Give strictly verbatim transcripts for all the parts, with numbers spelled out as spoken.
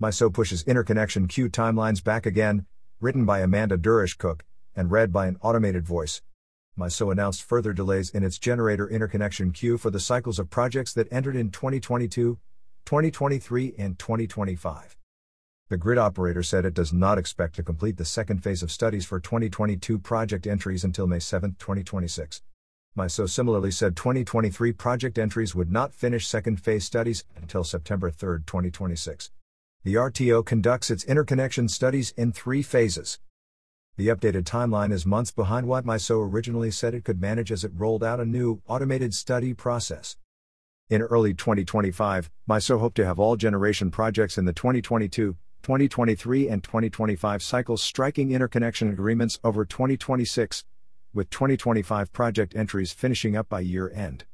MISO pushes interconnection queue timelines back again, written by Amanda Durish-Cook, and read by an automated voice. MISO announced further delays in its generator interconnection queue for the cycles of projects that entered in twenty twenty-two, twenty twenty-three, and twenty twenty-five. The grid operator said it does not expect to complete the second phase of studies for twenty twenty-two project entries until May seventh, twenty twenty-six. MISO similarly said twenty twenty-three project entries would not finish second phase studies until September third, twenty twenty-six. The R T O conducts its interconnection studies in three phases. The updated timeline is months behind what MISO originally said it could manage as it rolled out a new, automated study process. In early twenty twenty-five, MISO hoped to have all generation projects in the twenty twenty-two, twenty twenty-three and twenty twenty-five cycles striking interconnection agreements over twenty twenty-six, with twenty twenty-five project entries finishing up by year-end.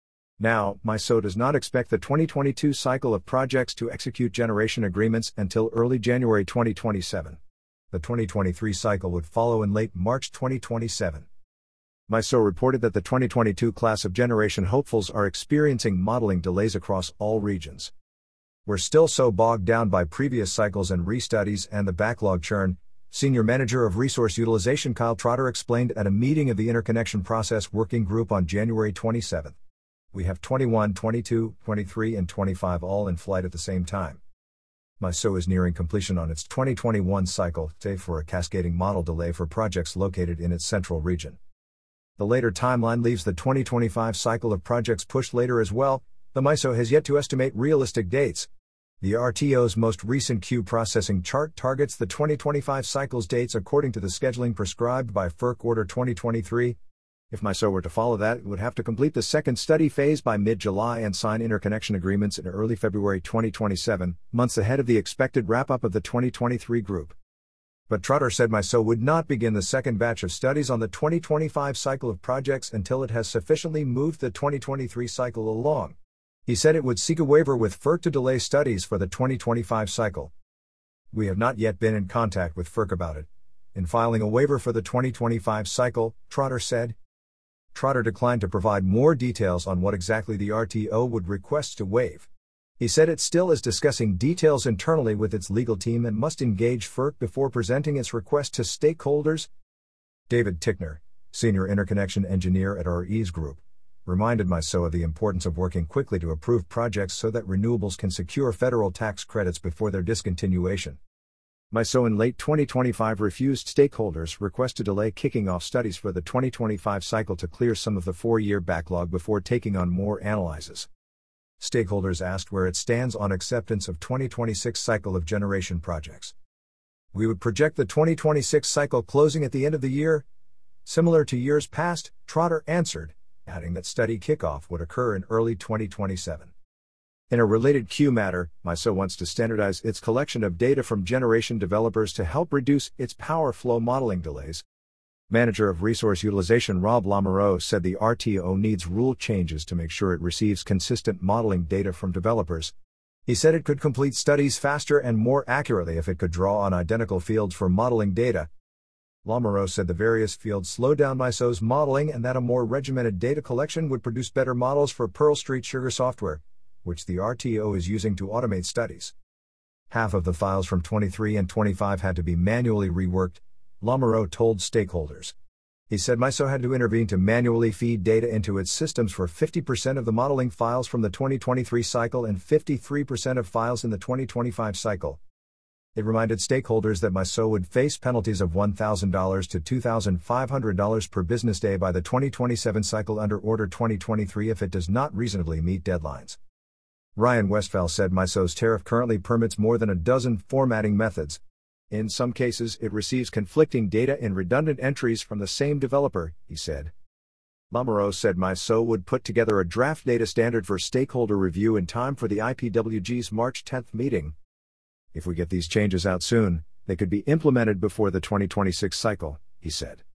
Now, MISO does not expect the twenty twenty-two cycle of projects to execute generation agreements until early January twenty twenty-seven. The twenty twenty-three cycle would follow in late March twenty twenty-seven. MISO reported that the twenty twenty-two class of generation hopefuls are experiencing modeling delays across all regions. We're still so bogged down by previous cycles and restudies and the backlog churn, Senior Manager of Resource Utilization Kyle Trotter explained at a meeting of the Interconnection Process Working Group on January twenty-seventh. We have twenty-one, twenty-two, twenty-three and twenty-five all in flight at the same time. MISO is nearing completion on its twenty twenty-one cycle, save for a cascading model delay for projects located in its central region. The later timeline leaves the twenty twenty-five cycle of projects pushed later as well. The MISO has yet to estimate realistic dates. The R T O's most recent queue processing chart targets the twenty twenty-five cycle's dates according to the scheduling prescribed by F E R C Order twenty twenty-three. If MISO were to follow that, it would have to complete the second study phase by mid-July and sign interconnection agreements in early February twenty twenty-seven, months ahead of the expected wrap-up of the twenty twenty-three group. But Trotter said MISO would not begin the second batch of studies on the twenty twenty-five cycle of projects until it has sufficiently moved the twenty twenty-three cycle along. He said it would seek a waiver with F E R C to delay studies for the twenty twenty-five cycle. We have not yet been in contact with F E R C about it. In filing a waiver for the twenty twenty-five cycle, Trotter said. Trotter declined to provide more details on what exactly the R T O would request to waive. He said it still is discussing details internally with its legal team and must engage F E R C before presenting its request to stakeholders. David Tickner, Senior Interconnection Engineer at R E S Group, reminded MISO of the importance of working quickly to approve projects so that renewables can secure federal tax credits before their discontinuation. MISO in late twenty twenty-five refused stakeholders' request to delay kicking off studies for the twenty twenty-five cycle to clear some of the four-year backlog before taking on more analyses. Stakeholders asked where it stands on acceptance of twenty twenty-six cycle of generation projects. We would project the twenty twenty-six cycle closing at the end of the year, similar to years past, Trotter answered, adding that study kickoff would occur in early twenty twenty-seven. In a related queue matter, MISO wants to standardize its collection of data from generation developers to help reduce its power flow modeling delays. Manager of Resource Utilization Rob Lamoureux said the R T O needs rule changes to make sure it receives consistent modeling data from developers. He said it could complete studies faster and more accurately if it could draw on identical fields for modeling data. Lamoureux said the various fields slow down MISO's modeling and that a more regimented data collection would produce better models for Pearl Street Sugar software, which the R T O is using to automate studies. Half of the files from twenty-three and twenty-five had to be manually reworked, Lamoureux told stakeholders. He said MISO had to intervene to manually feed data into its systems for fifty percent of the modeling files from the twenty twenty-three cycle and fifty-three percent of files in the twenty twenty-five cycle. It reminded stakeholders that MISO would face penalties of one thousand dollars to two thousand five hundred dollars per business day by the twenty twenty-seven cycle under Order twenty twenty-three if it does not reasonably meet deadlines. Ryan Westphal said MISO's tariff currently permits more than a dozen formatting methods. In some cases, it receives conflicting data in redundant entries from the same developer, he said. Lamoureux said MISO would put together a draft data standard for stakeholder review in time for the I P W G's March tenth meeting. If we get these changes out soon, they could be implemented before the twenty twenty-six cycle, he said.